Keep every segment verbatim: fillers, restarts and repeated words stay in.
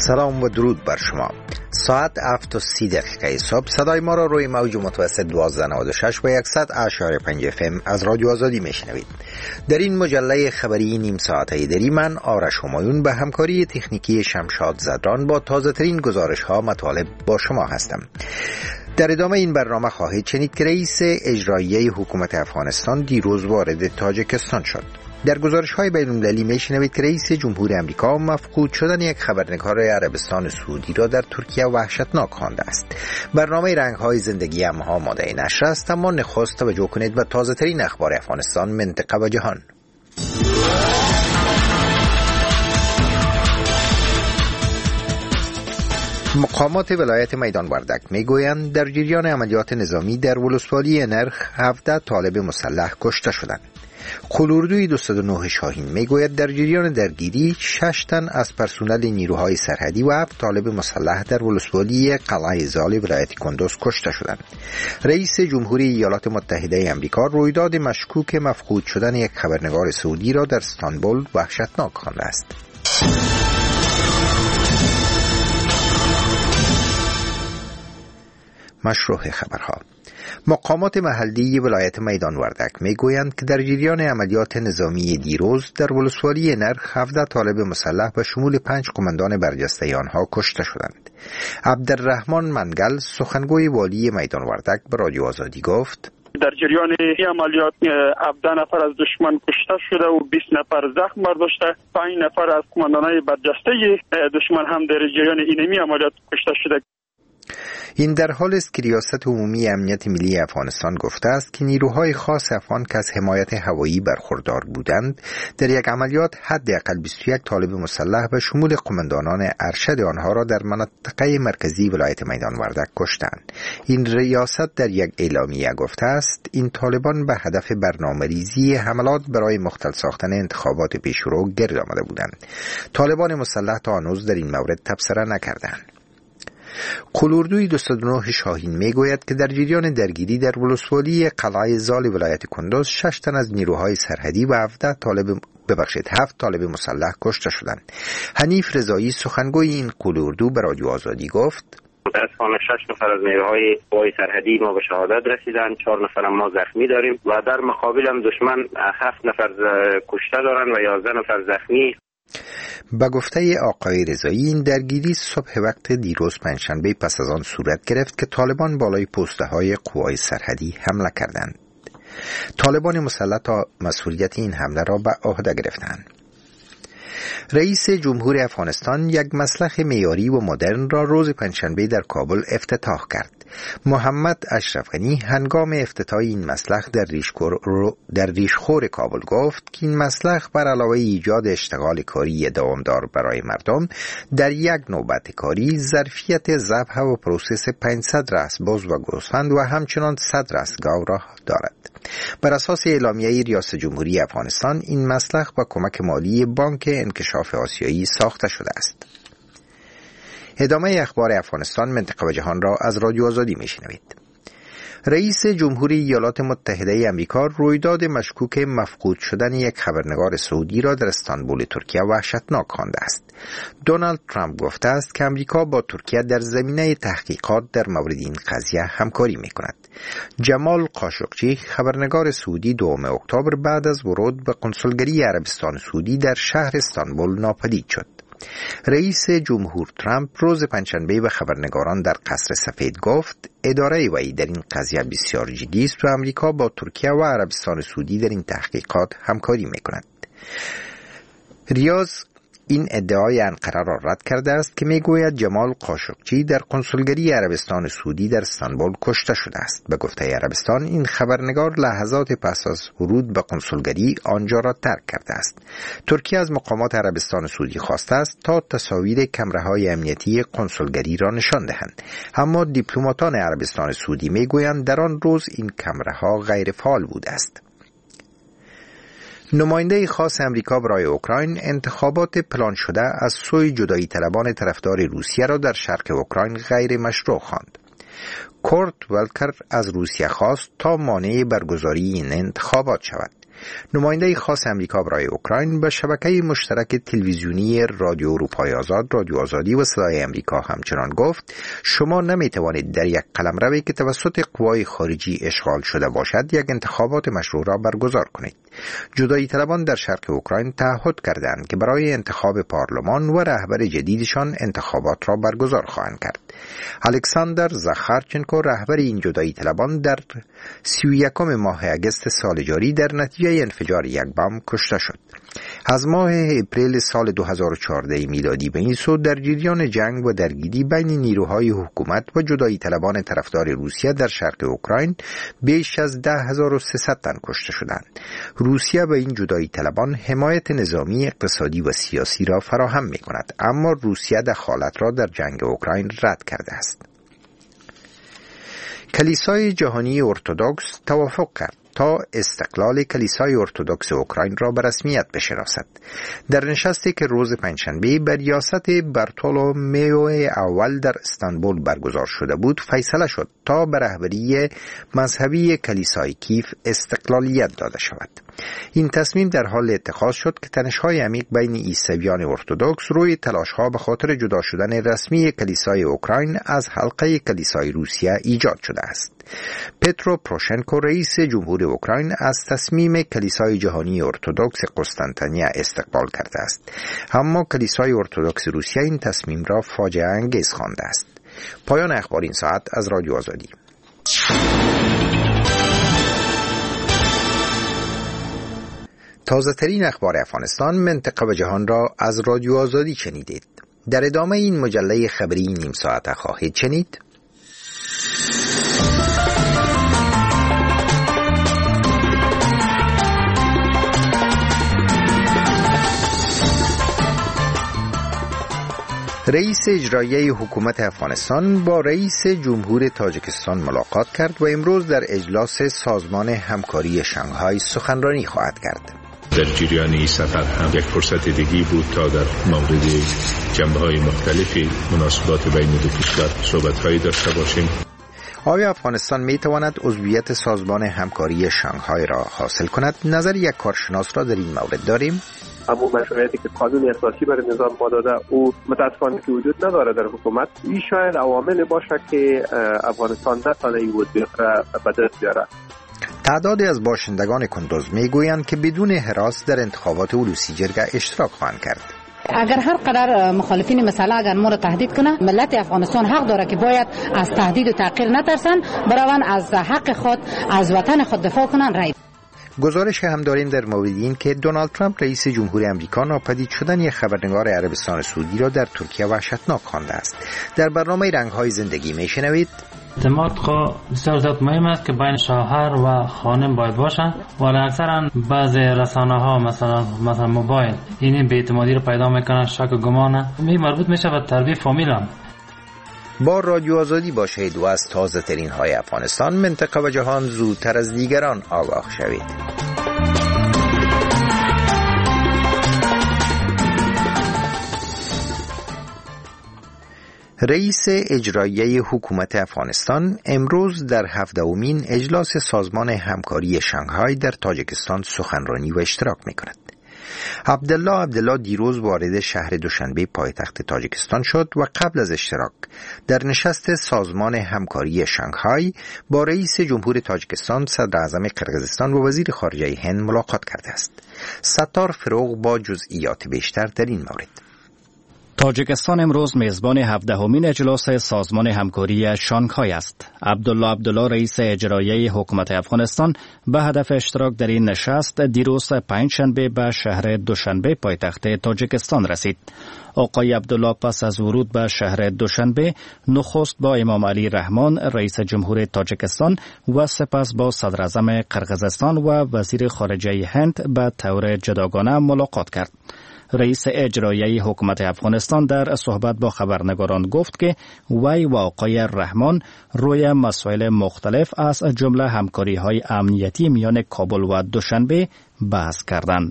سلام و درود بر شما. ساعت هفت و سی دقیقه صبح صدای ما را روی موج متوسط دوازده نود و شش و صد اشاری پنج اف ام از رادیو آزادی میشنوید. در این مجله خبری نیم ساعته دری من آرش همایون به همکاری تکنیکی شمشاد زدران با تازه ترین گزارش ها مطالب با شما هستم. در ادامه این برنامه خواهید شنید که رئیس اجرایی حکومت افغانستان دیروز وارد تاجیکستان شد. در گزارش‌های بین‌المللی می‌شنوید که رئیس جمهور آمریکا مفقود شدن یک خبرنگار عربستان سعودی را در ترکیه وحشتناک خوانده است. برنامه رنگ‌های زندگی هم آماده نشر است، اما نخست توجه کنید به تازه‌ترین اخبار افغانستان، منطقه و جهان. مقامات ولایت میدان وردک میگویند در جریان عملیات نظامی در ولسوالی نرخ هفده طالب مسلح کشته شدند. قلوردوی دویست و نه شاهین میگوید در جریان درگیری شش تن از پرسنل نیروهای سرحدی و هفت طالب مسلح در ولسوالی قلعه زال ولایت کندوز کشته شدند. رئیس جمهوری ایالات متحده آمریکا رویداد مشکوک مفقود شدن یک خبرنگار سعودی را در استانبول وحشتناک خوانده است. مشروع خبرها. مقامات محلی ولایت میدان وردک میگویند که در جریان عملیات نظامی دیروز در ولسوالی نرخ هفده طالب مسلح به شمول پنج قماندان برجسته آنها کشته شدند. عبدالرحمن منگل سخنگوی والی میدان وردک به رادیو آزادی گفت: در جریان این عملیات هفده نفر از دشمن کشته شده و بیست نفر زخم برداشته. پنج نفر از قماندانان برجسته دشمن هم در جریان اینمی عملیات کشته شده. این در حال است که ریاست عمومی امنیت ملی افغانستان گفته است که نیروهای خاص افغان که از حمایت هوایی برخوردار بودند در یک عملیات حداقل بیست و یک طالب مسلح به شمول قماندانان ارشد آنها را در منطقه مرکزی ولایت میدان وردک کشتند. این ریاست در یک اعلامیه گفته است این طالبان به هدف برنامه‌ریزی حملات برای مختل ساختن انتخابات پیشرو گرد آمده بودند. طالبان مسلح تا هنوز در این مورد تبصره نکردند. قلوردوی دویست و نه شاهین میگوید که در جریان درگیری در ولسوالی قلعه زال ولایت کندوز شش تن از نیروهای سرحدی و هفده طالب ببخشید هفت طالب مسلح کشته شدند. حنیف رضایی سخنگوی این قلوردو به رادیو آزادی گفت: متاسفانه شش نفر از نیروهای قوای سرحدی ما به شهادت رسیدند، چهار نفر ما زخمی داریم و در مقابل هم دشمن هفت نفر کشته دارند و یازده نفر زخمی. با گفته آقای رضایی این درگیری صبح وقت دیروز پنجشنبه پس از آن صورت گرفت که طالبان بالای پسته های قوای سرحدی حمله کردند. طالبان مسلح تا مسئولیت این حمله را به عهده گرفتند. رئیس جمهور افغانستان یک مسلخ معیاری و مدرن را روز پنجشنبه در کابل افتتاح کرد. محمد اشرف غنی هنگام افتتاح این مسلخ در ریشخور در ریشخور کابل گفت که این مسلخ بر علاوه ایجاد اشتغال کاری دوامدار برای مردم در یک نوبت کاری ظرفیت ذبح و پروسس پانصد راس بز و گوسفند و همچنان صد راس گاو را دارد. بر اساس اعلامیه ریاست جمهوری افغانستان این مسلخ با کمک مالی بانک انکشاف آسیایی ساخته شده است. ادامه اخبار افغانستان، منطقه و جهان را از رادیو آزادی میشنوید. رئیس جمهوری ایالات متحده آمریکا رویداد مشکوک مفقود شدن یک خبرنگار سعودی را در استانبول ترکیه وحشتناک خوانده است. دونالد ترامپ گفته است که آمریکا با ترکیه در زمینه تحقیقات در مورد این قضیه همکاری میکند. جمال قاشقچی خبرنگار سعودی دوم اکتبر بعد از ورود به قنصلگری عربستان سعودی در شهر استانبول ناپدید شد. رئیس جمهور ترامپ روز پنجشنبه به خبرنگاران در قصر سفید گفت اداره وی در این قضیه بسیار جدی است و آمریکا با ترکیه و عربستان سعودی در این تحقیقات همکاری میکند. ریاض این ادعای انقره را رد کرده است که میگوید جمال قاشقچی در قنصلگری عربستان سعودی در استانبول کشته شده است. به گفته عربستان این خبرنگار لحظات پس از ورود به قنصلگری آنجا را ترک کرده است. ترکیه از مقامات عربستان سعودی خواسته است تا تصاویر کامراهای امنیتی قنصلگری را نشان دهند، اما دیپلماتان عربستان سعودی میگویند در آن روز این کامراها غیر فعال بوده است. نماینده خاص امریکا برای اوکراین انتخابات پلان شده از سوی جدایی طلبان طرفدار روسیه را در شرق اوکراین غیر مشروع خواند. کورت ولکر از روسیه خواست تا مانع برگزاری این انتخابات شود. نماینده خاص امریکا برای اوکراین به شبکه مشترک تلویزیونی رادیو اروپای آزاد، رادیو آزادی و صدای امریکا همچنان گفت شما نمیتوانید در یک قلمروی که توسط قوای خارجی اشغال شده باشد یک انتخابات مشروع را برگزار کنید. جدایی طلبان در شرق اوکراین تعهد کردند که برای انتخاب پارلمان و رهبر جدیدشان انتخابات را برگزار خواهند کرد. الکساندر زاخارچنکو رهبر این جدایی طلبان در سی و یکم ماه اگست سال جاری در نتیجه انفجار یک بم کشته شد. از ماه اپریل سال دو هزار و چهارده میلادی به این سو در جریان جنگ و درگیری بین نیروهای حکومت و جدایی طلبان طرفدار روسیه در شرق اوکراین بیش از ده هزار و سیصد تن کشته شدند. روسیه به این جدایی طلبان حمایت نظامی، اقتصادی و سیاسی را فراهم می کند، اما روسیه دخالت را در جنگ اوکراین رد کرده است. کلیسای جهانی ارتدوکس توافق کرد تا استقلال کلیسای ارتدوکس اوکراین را به رسمیت بشناسد. در نشستی که روز پنجشنبه بر ریاست بارتولومیو اول در استانبول برگزار شده بود، فیصله شد تا به رهبری مذهبی کلیسای کیف استقلالیت داده شود. این تصمیم در حال اتخاذ شد که تنش‌های عمیق بین عیسویان ارتدوکس روی تلاش‌ها به خاطر جدا شدن رسمی کلیسای اوکراین از حلقه کلیسای روسیه ایجاد شده است. پترو پروشنکو رئیس جمهور اوکراین از تصمیم کلیسای جهانی ارتدوکس قسطنطنیه استقبال کرده است، اما کلیسای ارتدوکس روسیه این تصمیم را فاجعه انگیز خوانده است. پایان اخبار این ساعت از رادیو آزادی. تازه ترین اخبار افغانستان، منطقه و جهان را از رادیو آزادی شنیدید. در ادامه این مجله خبری نیم ساعته خواهید شنید: رئیس اجرایی حکومت افغانستان با رئیس جمهور تاجیکستان ملاقات کرد و امروز در اجلاس سازمان همکاری شانگهای سخنرانی خواهد کرد. در جریان این سفر هم یک فرصت دیگی بود تا در مورد جنبه‌های مختلفی مناسبات بین دو کشور صحبت‌هایی داشته باشیم. آیا افغانستان می تواند عضویت سازمان همکاری شانگهای را حاصل کند؟ نظر یک کارشناس را در این مورد داریم. اما مشروعیتی که قانون اساسی برای نظام ما داده او متاسفانه که وجود نداره در حکومت. این شاید عوامل باشه که افغانستان نتونه این عضویت را به دست بیاره. تعدادی از باشندگان کندوز میگویند که بدون هراس در انتخابات اولوسی جرگه اشتراک خواهند کرد. اگر هر قدر مخالفین مثلا اگر ما را تهدید کنه، ملت افغانستان حق داره که باید از تهدید و تحقیر نترسن، براون از حق خود از وطن خود دفاع کنن. رای گزارش هم داریم در مورد این که دونالد ترامپ رئیس جمهور امریکا ناپدید شدن یک خبرنگار عربستان سعودی را در ترکیه وحشتناک خوانده است. در برنامه رنگ‌های زندگی میشنوید: اعتماد خو بسیار زیاد مهم است که بین شوهر و خانم باید باشن، ولی اکثرا بعضی رسانه ها مثلا مثلا موبایل این بی‌اعتمادی رو پیدا میکنن، شک و گمان می مربوط میشه به تربیت فامیل هم. با رادیو آزادی باشید و از تازه ترین های افغانستان، منطقه و جهان زودتر از دیگران آگاه شوید. رئیس اجرایی حکومت افغانستان امروز در هفدهمین اجلاس سازمان همکاری شانگهای در تاجیکستان سخنرانی و اشتراک می‌کند. عبدالله عبدالله دیروز وارد شهر دوشنبه پایتخت تاجیکستان شد و قبل از اشتراک در نشست سازمان همکاری شانگهای با رئیس جمهور تاجیکستان، صدر اعظم قرقیزستان و وزیر خارجه هند ملاقات کرده است. ستار فروغ با جزئیات بیشتر در این مورد. تاجیکستان امروز میزبان هفدهمین اجلاس سازمان همکاری شانگهای است. عبدالله عبدالله رئیس اجرایی حکومت افغانستان به هدف اشتراک در این نشست دیروز پنجشنبه به شهر دوشنبه پایتخت تاجیکستان رسید. آقای عبدالله پس از ورود به شهر دوشنبه نخست با امام علی رحمان رئیس جمهور تاجیکستان و سپس با صدر اعظم قرقیزستان و وزیر خارجه هند به طور جداگانه ملاقات کرد. رئیس اجرایی حکومت افغانستان در صحبت با خبرنگاران گفت که وی و آقای رحمان روی مسائل مختلف از جمله همکاری‌های امنیتی میان کابل و دوشنبه بحث کردند.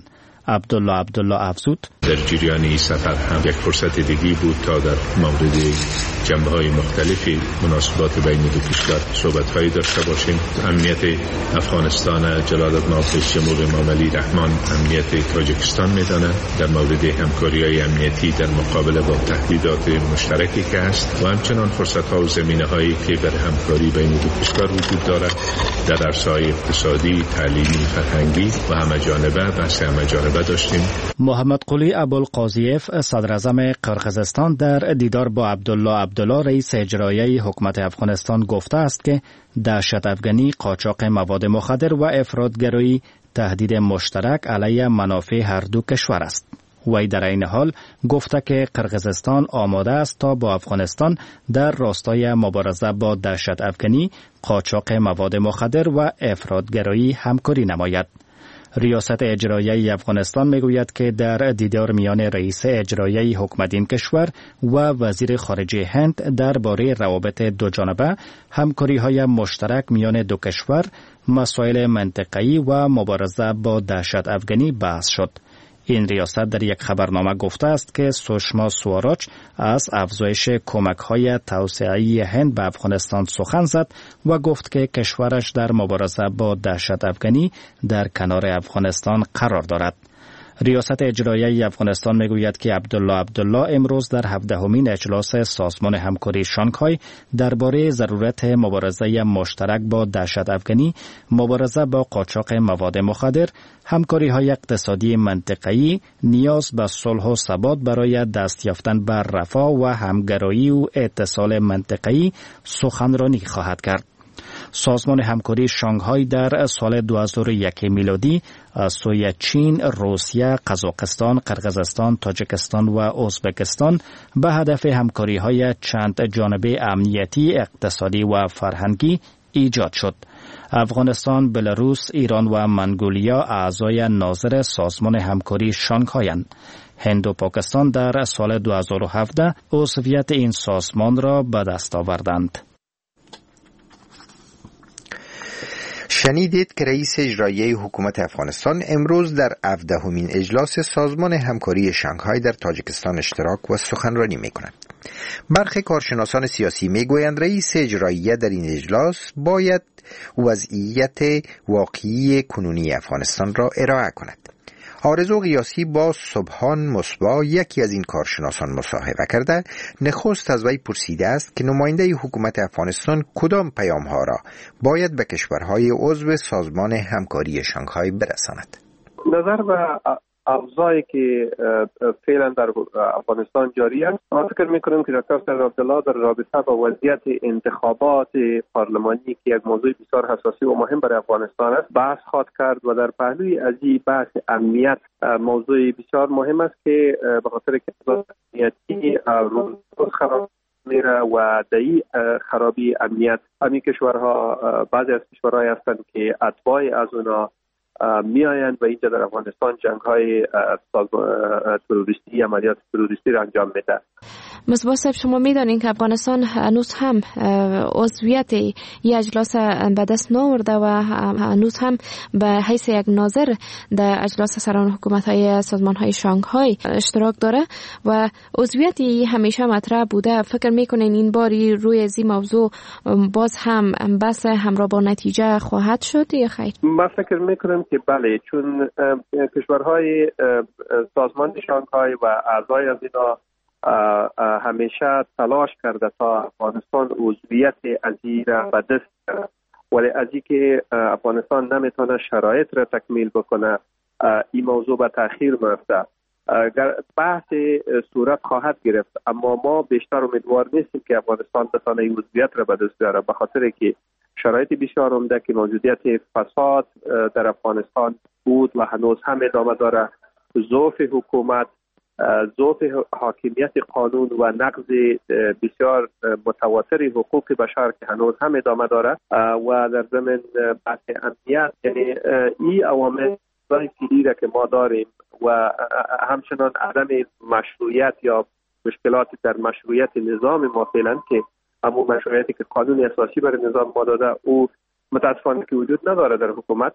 عبدالله عبدالله افزود: در جریان این سفر هم یک فرصت دیگی بود تا در مورد جنبه‌های مختلفی مناسبات بین دو کشور صحبت‌هایی داشته باشیم. امنیت افغانستان جلالت مآب رئیس جمهور امام علی رحمان امنیت تاجیکستان می‌داند. در مورد همکاری‌های امنیتی در مقابله با تهدیدات مشترکی که هست و همچنان فرصت‌ها و زمینه‌هایی که بر همکاری بین دو کشور وجود دارد در عرصه‌های اقتصادی، تعلیمی، فرهنگی و همه‌جانبه بحث همه‌جانبه داشتیم. محمد قلی ابوالقاضیف صدر اعظم قرقیزستان در دیدار با عبدالله عبدالله رئیس اجرایی حکومت افغانستان گفته است که دهشت افغانی، قاچاق مواد مخدر و افراطگرایی تهدید مشترک علیه منافع هر دو کشور است. وی در این حال گفته که قرقیزستان آماده است تا با افغانستان در راستای مبارزه با دهشت افغانی، قاچاق مواد مخدر و افراطگرایی همکاری نماید. ریاست اجرایی افغانستان میگوید که در دیدار میان رئیس اجرایی حکومت این کشور و وزیر خارجه هند درباره روابط دوجانبه، همکاری‌های مشترک میان دو کشور، مسائل منطقه‌ای و مبارزه با دهشت افغانی بحث شد. این ریاست در یک خبرنامه گفته است که سوشما سواراج از افزایش کمک‌های توسعه‌ای هند به افغانستان سخن زد و گفت که کشورش در مبارزه با دهشت افغانی در کنار افغانستان قرار دارد. ریاست اجرایی افغانستان میگوید که عبدالله عبدالله امروز در هفدهمین اجلاس سازمان همکاری شانگهای درباره ضرورت مبارزه مشترک با دهشت افغانی، مبارزه با قاچاق مواد مخدر، همکاری‌های اقتصادی منطقه‌ای، نیاز به صلح و ثبات برای دست یافتن بر رفاه و همگرایی و اتصال منطقه‌ای سخنرانی خواهد کرد. سازمان همکاری شانگهای در سال دو هزار و یک میلادی از سوی چین، روسیه، قزاقستان، قرقیزستان، تاجیکستان و ازبکستان به هدف همکاری‌های چند جانبه امنیتی، اقتصادی و فرهنگی ایجاد شد. افغانستان، بلاروس، ایران و منگولیا اعضای ناظر سازمان همکاری شانگهایند. هند و پاکستان در سال دو هزار و هفده عضویت این سازمان را به دست آوردند. شنیدید که رئیس اجرایی حکومت افغانستان امروز در هفدهمین اجلاس سازمان همکاری شانگهای در تاجیکستان اشتراک و سخنرانی می‌کند. برخی کارشناسان سیاسی می‌گویند رئیس اجرایی در این اجلاس باید وضعیت واقعی کنونی افغانستان را ارائه کند. آرزو قیاسی با سبحان مصباح، یکی از این کارشناسان، مصاحبه کرده نخست از وی پرسیده است که نماینده حکومت افغانستان کدام پیام‌ها را باید به کشورهای عضو سازمان همکاری شانگهای برساند. نظر به اوضاعی که فعلا در افغانستان جاری است، ما فکر می‌کنیم که دکتر صدر عبدالله در رابطه با وضعیت انتخابات پارلمانی که یک موضوع بسیار حساسی و مهم برای افغانستان است بحث خواهد کرد و در پهلوی از این بحث امنیت موضوع بسیار مهم است که به خاطر که امنیتی روز خراب میره و دایی خرابی امنیت همین کشورها بعضی از کشورهای هستند که اتباع از اونا می آیند و اینجا در افغانستان جنگ های تروریستی، عملیات تروریستی را انجام میده. مصباح صاحب، شما میدانید که افغانستان هنوز هم عضویت یک اجلاس به دست نآورده و هنوز هم به حیث یک ناظر در اجلاس سران حکومت های سازمان های شانگهای اشتراک داره و عضویتی همیشه مطرح بوده. فکر میکنین این باری روی این موضوع باز هم بحث همراه با نتیجه خواهد شد یا خیر؟ من فکر میکنم که بله، چون کشورهای سازمان شانگهای و اعضای از اینا همیشه تلاش کرده تا افغانستان عضویت از این را به دست بیاره، ولی از این که افغانستان نمیتونه شرایط را تکمیل بکنه این موضوع به تأخیر میفته. بحث صورت خواهد گرفت، اما ما بیشتر امیدوار نیستیم که افغانستان بتونه این عضویت را به دست بیاره، به خاطر که شرایط بسیار عمده که موجودیت فساد در افغانستان بود و هنوز هم ادامه داره، ضعف حکومت، ضعف حاکمیت قانون و نقض بسیار متواتر حقوق بشر که هنوز هم ادامه داره و در ضمن بحث امنیت، یعنی این عوامل کلیدی را که ما داریم و همچنان عدم مشروعیت یا مشکلات در مشروعیت نظام ما فعلا که همون مشروعیتی که قانون اساسی برای نظام ما داده او متاسفانه که وجود نداره در حکومت.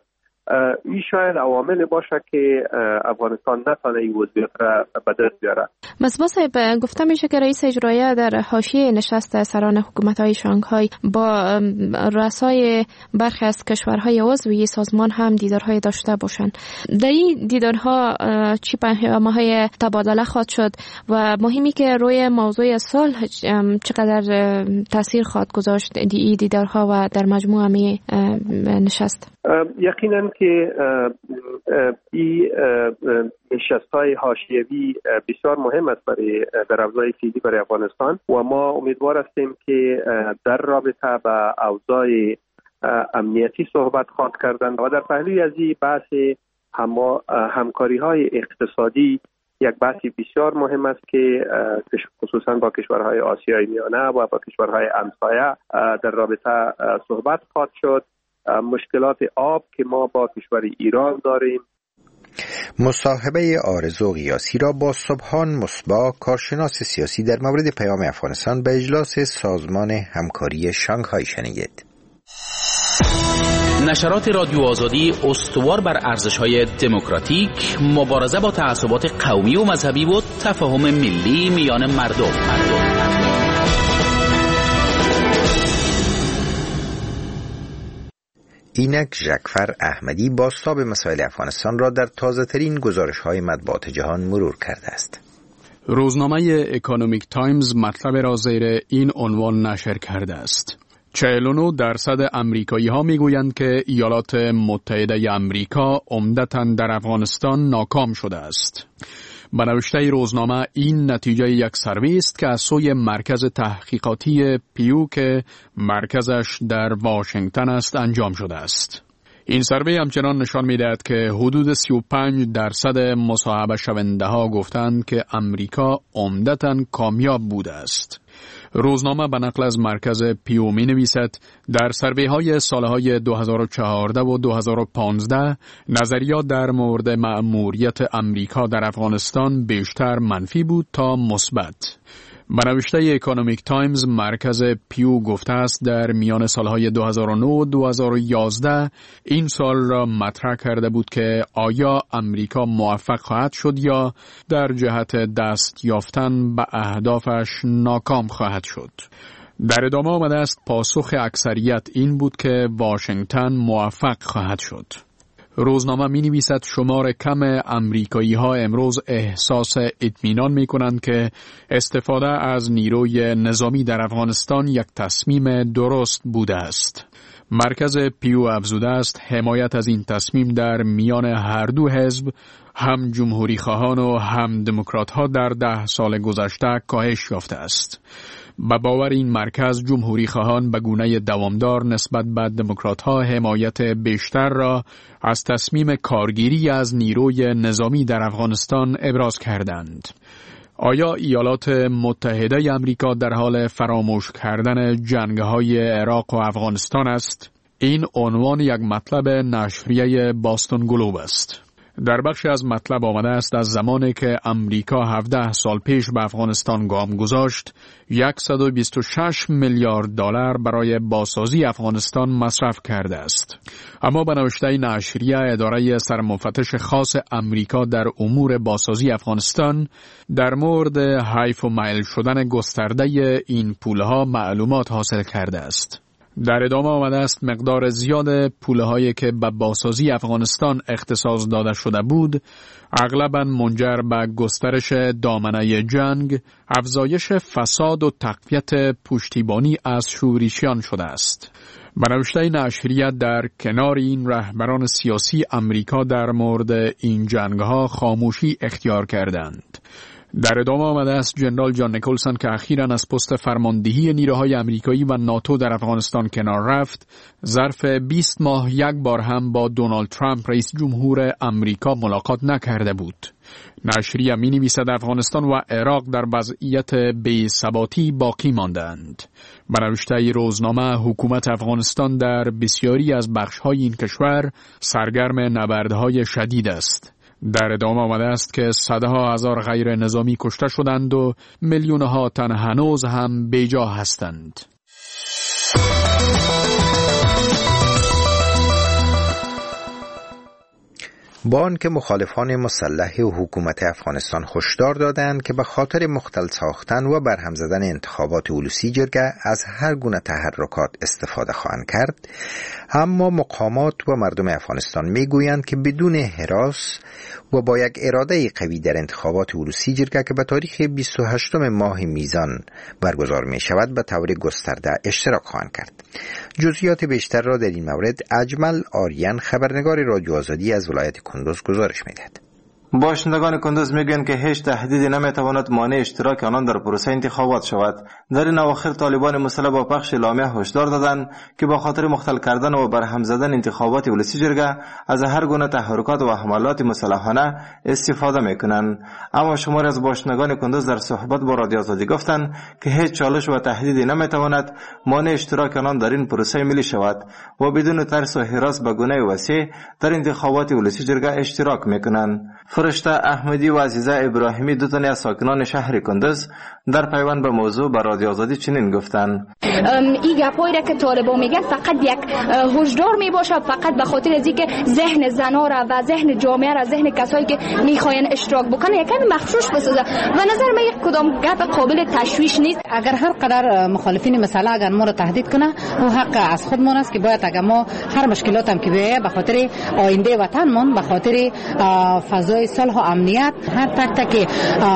این شاید عوامل باشه که افغانستان نتونه این وضعیت را به دست بیاره. مصباح صاحب، گفته میشه که رئیس اجرایی در حاشیه نشست سران حکومت‌های شانگهای با رؤسای برخی از کشورهای عضو سازمان هم دیدارهای داشته باشند. در این دیدارها چی پیام‌های تبادله خواهد شد و مهمی که روی موضوع صلح چقدر تاثیر خواهد گذاشت این دیدارها و در مجموع می نشست؟ یقینا که این نشست‌های حاشیه‌ای بسیار مهم است برای در اوضاع فعلی برای افغانستان و ما امیدوار هستیم که در رابطه با اوضاع امنیتی صحبت خواهد کردند و در پهلوی از این بحث همکاری‌های اقتصادی یک بحثی بسیار مهم است که خصوصا با کشورهای آسیای میانه و با کشورهای همسایه در رابطه صحبت خواهد شد. مشکلات آب که ما با کشور ایران داریم. مصاحبه آرزو قیاسی را با سبحان مصباح، کارشناس سیاسی، در مورد پیام افغانستان به اجلاس سازمان همکاری شانگهای شنیدید. نشرات رادیو آزادی استوار بر ارزش‌های دموکراتیک، مبارزه با تعصبات قومی و مذهبی و تفاهم ملی میان مردم. مردم. اینک ژکفر احمدی بازتاب مسائل افغانستان را در تازه‌ترین گزارش‌های مطبوعات جهان مرور کرده است. روزنامه اکونومیک تایمز مطلب را زیر این عنوان نشر کرده است: چهل و نه درصد امریکایی ها می گویند که ایالات متحده امریکا عمدتاً در افغانستان ناکام شده است. به نوشته روزنامه این نتیجه یک سروی است که از سوی مرکز تحقیقاتی پیو که مرکزش در واشنگتن است انجام شده است. این سروی همچنان نشان می‌دهد که حدود سی و پنج درصد مصاحبه شونده ها گفتند که امریکا عمدتاً کامیاب بوده است. روزنامه به نقل از مرکز پیو می نویسد در سروی های سالهای دو هزار و چهارده و دو هزار و پانزده نظریات در مورد مأموریت امریکا در افغانستان بیشتر منفی بود تا مثبت. به نوشته اکونومیک تایمز مرکز پیو گفته است در میان سالهای دو هزار و نه و دو هزار و یازده این سال را مطرح کرده بود که آیا امریکا موفق خواهد شد یا در جهت دست یافتن به اهدافش ناکام خواهد شد. در ادامه آمده است پاسخ اکثریت این بود که واشنگتن موفق خواهد شد. روزنامه می نویسد شمار کم امریکایی ها امروز احساس اطمینان می کنند که استفاده از نیروی نظامی در افغانستان یک تصمیم درست بوده است. مرکز پیو افزوده است حمایت از این تصمیم در میان هر دو حزب، هم جمهوری خواهان و هم دموکرات ها در ده سال گذشته کاهش یافته است. به باور این مرکز جمهوری خواهان به گونه دوامدار نسبت به دموکرات ها حمایت بیشتر را از تصمیم کارگیری از نیروی نظامی در افغانستان ابراز کردند. آیا ایالات متحده امریکا در حال فراموش کردن جنگ‌های عراق و افغانستان است؟ این عنوان یک مطلب نشریه باستون گلوب است. در بخش از مطلب آمده است از زمانی که امریکا هفده سال پیش به افغانستان گام گذاشت، صد و بیست و شش میلیارد دلار برای بازسازی افغانستان مصرف کرده است. اما به نوشته نشریه اداره سرمفتش خاص امریکا در امور بازسازی افغانستان در مورد حیف و میل شدن گسترده این پولها معلومات حاصل کرده است. در ادامه آمده است مقدار زیاد پولهایی که به بازسازی افغانستان اختصاص داده شده بود اغلباً منجر به گسترش دامنه جنگ، افزایش فساد و تقویت پشتیبانی از شورشیان شده است. به نوشته نشریه در کنار این رهبران سیاسی امریکا در مورد این جنگ‌ها خاموشی اختیار کردند. در ادامه آمده است جنرال جان نیکلسون که اخیراً از پست فرماندهی نیروهای امریکایی و ناتو در افغانستان کنار رفت، ظرف بیست ماه یک بار هم با دونالد ترامپ رئیس جمهور امریکا ملاقات نکرده بود. نشریه می نویسد افغانستان و عراق در وضعیت بی‌ثباتی باقی ماندند. به نوشته روزنامه حکومت افغانستان در بسیاری از بخش‌های این کشور سرگرم نبردهای شدید است. در ادامه آمده است که صدها هزار غیر نظامی کشته شدند و میلیونها تن هنوز هم بیجا هستند. با آنکه مخالفان مسلح و حکومت افغانستان هشدار دادند که به خاطر مختل ساختن و برهم زدن انتخابات اولوسی جرگه از هر گونه تحرکات استفاده خواهند کرد، اما مقامات و مردم افغانستان میگویند که بدون هراس و با یک اراده قوی در انتخابات اولوسی جرگه که به تاریخ بیست و هشتم ماه میزان برگزار می شود به طور گسترده اشتراک خواهند کرد. جزئیات بیشتر را در این مورد اجمل آریان، خبرنگار رادیو آزادی از ولایت کندوز گزارش می‌دهد. باشندگان کندوز میگویند که هیچ تهدیدی نمیتواند مانع اشتراک آنان در پروسه انتخابات شود. در این اواخر طالبان مسلح با پخش اعلامیه هشدار دادند که با خاطر مختل کردن و برهم زدن انتخابات اولوسی جرگه از هر گونه تحرکات و حملات مسلحانه استفاده میکنند. اما شماری از باشندگان کندوز در صحبت با رادیو آزادی گفتند که هیچ چالش و تهدیدی نمیتواند مانع اشتراک آنان در این پروسه ملی شود و بدون ترس و هراس به گونه وسیع در انتخابات اولوسی جرگه اشتراک میکنند. فرشته احمدی و عزیزه ابراهیمی، دو تن از ساکنان شهر کندوز، در پیوند به موضوع به رادیو آزادی چنین گفتند: این گپایی را که طالبان میگن فقط یک هشدار میباشه، فقط به خاطر از اینکه ذهن زنا را و ذهن جامعه را، ذهن کسایی که میخواین اشتراک بکنن یکم مخشوش بسازه و نظر من یک کدام گپ قابل تشویش نیست. اگر هر قدر مخالفین مثلا اگر ما را تهدید کنه، او حق از خودمون است که باید اگر ما هر مشکلات هم که بیایه به خاطر آینده وطنمون، به خاطر فضای صلح و امنیت، هر تک تک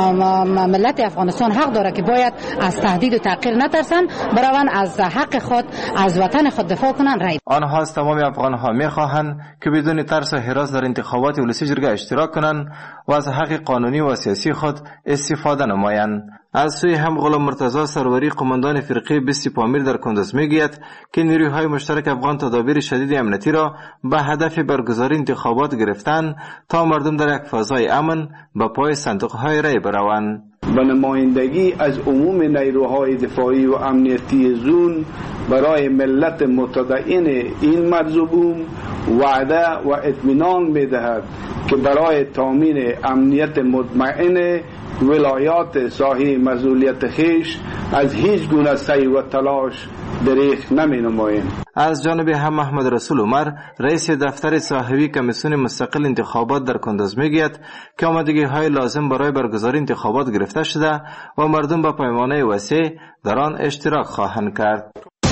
ملت افغانستان حق داره که باید از تهدید و تحقیر نترسن، بروند از حق خود از وطن خود دفاع کنن. رای آنها از تمام افغانها میخواهند که بدون ترس و هراس در انتخابات اولوسی جرگه اشتراک کنند و از حق قانونی و سیاسی خود استفاده نمایند. از سوی هم غلام مرتضی سروری، قماندان فرقه بیست پامیر در کندوز میگوید که نیروهای مشترک افغان تدابیر شدید امنیتی را به هدف برگزاری انتخابات گرفتند تا مردم در یک فضای امن به پای صندوق‌های رای بروند. به نمایندگی از عموم نیروهای دفاعی و امنیتی زون برای ملت متدین این مرزبون وعده و اطمینان می‌دهد که برای تامین امنیت مطمئن ولایات صاحب مسئولیت خیش از هیچ گونه سعی و تلاش دریغ نمی‌نماییم. از جانب هم محمد رسول عمر، رئیس دفتر صاحبی کمیسیون مستقل انتخابات در کندوز میگوید که آمادگی‌های لازم برای برگزاری انتخابات گرفته شده و مردم با پیمانه وسیع در آن اشتراک خواهند کرد.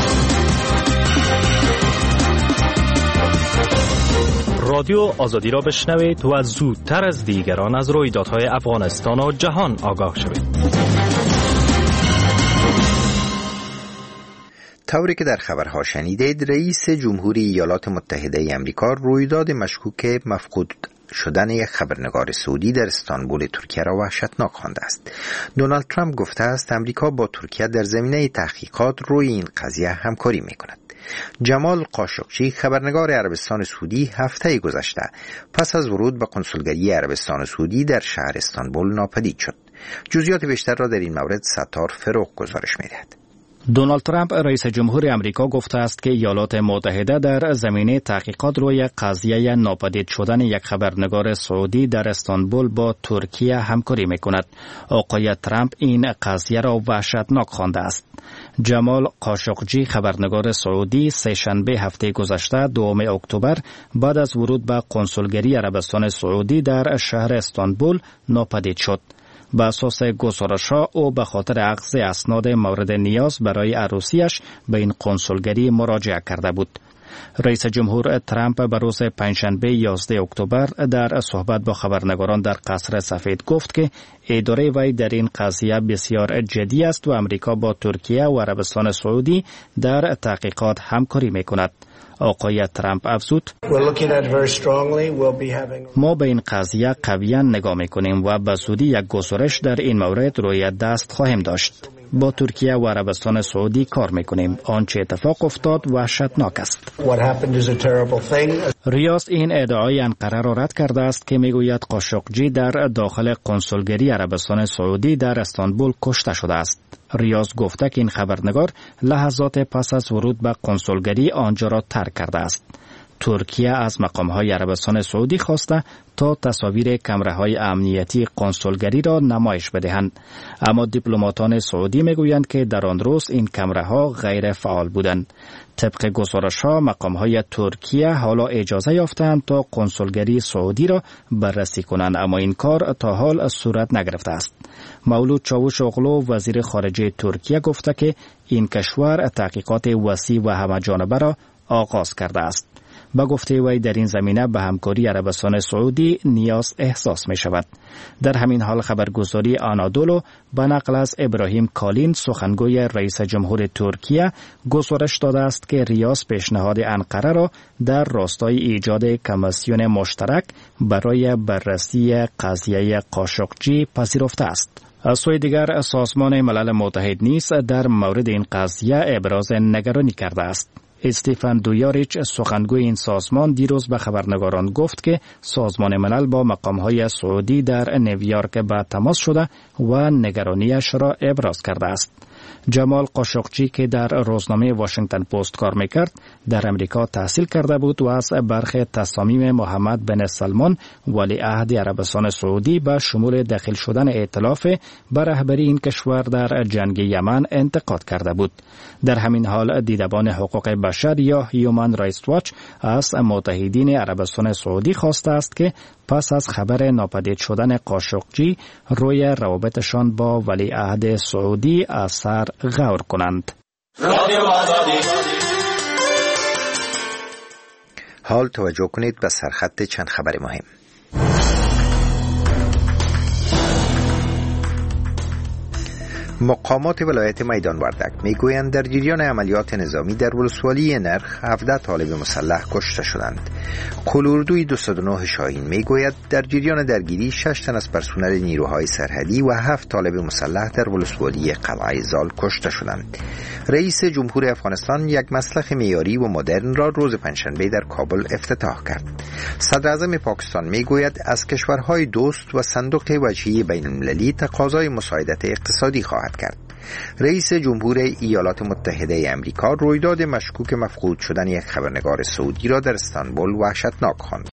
رادیو آزادی را بشنوید و زودتر از دیگران از رویدادهای افغانستان و جهان آگاه شوید. طوری که در خبرها شنیدید، رئیس جمهوری ایالات متحده آمریکا رویداد مشکوک مفقود شدن یک خبرنگار سعودی در استانبول ترکیه را وحشتناک خوانده است. دونالد ترامپ گفته است امریکا با ترکیه در زمینه تحقیقات روی این قضیه همکاری می‌کند. جمال قاشقچی، خبرنگار عربستان سعودی، هفته گذشته پس از ورود به کنسولگری عربستان سعودی در شهر استانبول ناپدید شد. جزئیات بیشتر را در این مورد ستار فروغ گزارش می‌دهد. دونالد ترامپ رئیس جمهور آمریکا گفته است که ایالات متحده در زمینه تحقیقات روی قضیه ناپدید شدن یک خبرنگار سعودی در استانبول با ترکیه همکاری می‌کند. آقای ترامپ این قضیه را وحشتناک خوانده است. جمال قاشقچی، خبرنگار سعودی، سه شنبه هفته گذشته دوم اکتبر بعد از ورود به کنسولگری عربستان سعودی در شهر استانبول ناپدید شد. به اساس گزارش‌ها او به خاطر اخذ اسناد مورد نیاز برای عروسیش به این کنسولگری مراجعه کرده بود. رئیس جمهور ترامپ به روز پنجشنبه یازده اکتبر در صحبت با خبرنگاران در قصر سفید گفت که اداره وی در این قضیه بسیار جدی است و امریکا با ترکیه و عربستان سعودی در تحقیقات همکاری می‌کند. آقای ترامپ افزود: ما به این قضیه قویاً نگاه می‌کنیم و به زودی یک گزارش در این مورد روی دست خواهیم داشت. با ترکیه و عربستان سعودی کار می‌کنیم. آنچه اتفاق افتاد وحشتناک است. ریاض این ادعای انقره را رد کرده است که میگوید قاشقچی در داخل کنسولگری عربستان سعودی در استانبول کشته شده است. ریاض گفته که این خبرنگار لحظات پس از ورود به کنسولگری آنجا را ترک کرده است. ترکیه از مقام‌های عربستان سعودی خواسته تا تصاویر کامراهای امنیتی قنسولگری را نمایش بدهند، اما دیپلماتان سعودی میگویند که در آن روز این کامراها غیر فعال بودند. طبق گزارش‌ها مقام‌های ترکیه حالا اجازه یافتند تا قنسولگری سعودی را بررسی کنند، اما این کار تا حال صورت نگرفته است. مولود چاوشوغلو وزیر خارجه ترکیه گفته که این کشور تحقیقات وسیع و همه‌جانبه را آغاز کرده است. با گفته وی در این زمینه به همکاری عربستان سعودی نیاز احساس می شود. در همین حال خبرگزاری آنادولو به نقل از ابراهیم کالین سخنگوی رئیس جمهور ترکیه گزارش داده است که ریاض پیشنهاد انقره را در راستای ایجاد کمیسیون مشترک برای بررسی قضیه قاشقچی پذیرفته است. از سوی دیگر سازمان ملل متحد نیز در مورد این قضیه ابراز نگرانی کرده است. استیفن دویاریچ سخنگوی این سازمان دیروز به خبرنگاران گفت که سازمان ملل با مقام‌های سعودی در نیویورک به تماس شده و نگرانیش را ابراز کرده است. جمال قاشقچی که در روزنامه واشنگتن پست کار میکرد در امریکا تحصیل کرده بود و از برخی تصامیم محمد بن سلمان ولیعهد عربستان سعودی به شمول داخل شدن ائتلاف به رهبری این کشور در جنگ یمن انتقاد کرده بود. در همین حال دیدبان حقوق بشر یا هیومن رایتس واچ از متحدین عربستان سعودی خواسته است که پس از خبر ناپدید شدن قاشقچی روی روابطشان با ولیعهد سعودی اثر غور کنند. حال توجه کنید به سرخط چند خبر مهم. مقامات ولایت میدان وردک میگویند در جریان عملیات نظامی در ولسوالی نرخ هفده طالب مسلح کشته شدند. قلوردوی دویست و نه شاهین میگوید در جریان درگیری شش تن از پرسنل نیروهای سرحدی و هفت طالب مسلح در ولسوالی قلعه زال کشته شدند. رئیس جمهور افغانستان یک مسلخ معیاری و مدرن را روز پنجشنبه در کابل افتتاح کرد. صدر اعظم پاکستان میگوید از کشورهای دوست و صندوق وجهی بین المللی تقاضای مساعدت اقتصادی خواهد کرد. رئیس جمهور ایالات متحده آمریکا رویداد مشکوک مفقود شدن یک خبرنگار سعودی را در استانبول وحشتناک خواند.